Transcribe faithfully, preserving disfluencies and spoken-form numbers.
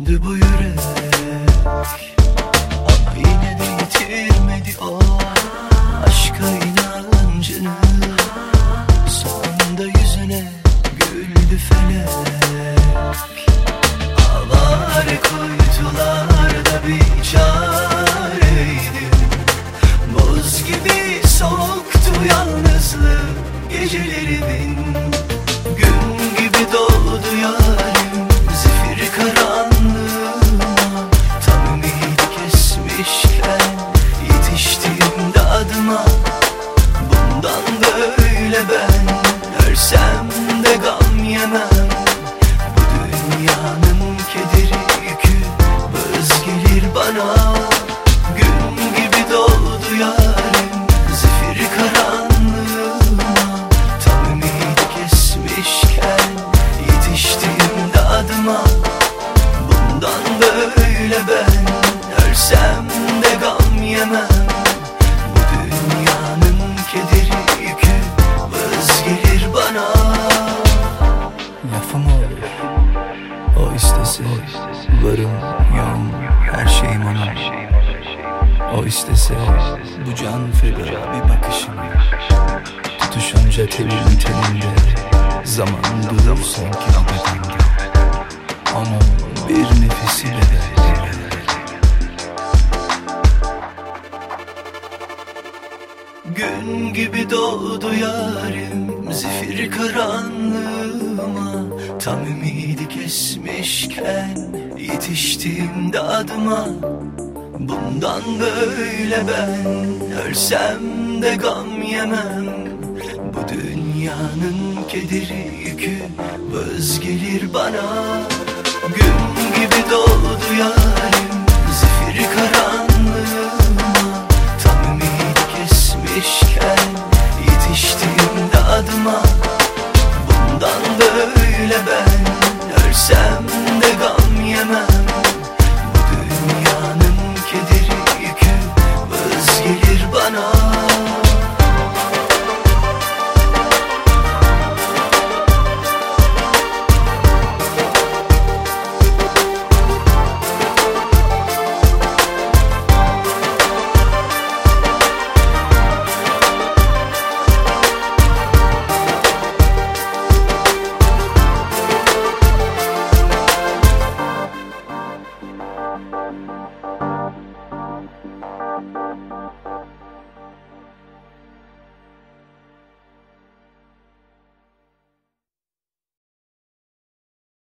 Söndü bu yürek ama yine de yitirmedi o aşka inancını. Sonunda yüzüne güldü felek. Avare kuytularda bir çareydim. Buz gibi soğuktu yalnızlık gecelerimin. Gün gibi doğdu yarim zifiri karanlığıma. Tam ümidi kesmişken yetiştim dadıma. Bundan böyle ben ölsem de gam yemem. Bu dünyanın kederi yükü vız gelir bana. Gün gibi doğdu yarim zifiri karanlığıma. Tam ümidi kesmişken yetiştim dadıma. Bundan böyle ben ölsem de gam yemem. Bu dünyanın kederi yükü vız gelir bana. Lafım olur, o istese varım yoğum her şeyim ona. O istese bu can feda bir bakışım. Tutuşunca telin telinde zaman durur sanki bedende. Onun bir nefesi bedel. Gün gibi doğdu yarim zifiri karanlığıma. Tam ümidi kesmişken yetiştim dadıma. Bundan böyle ben ölsem de gam yemem. Bu dünyanın kederi yükü vız gelir bana.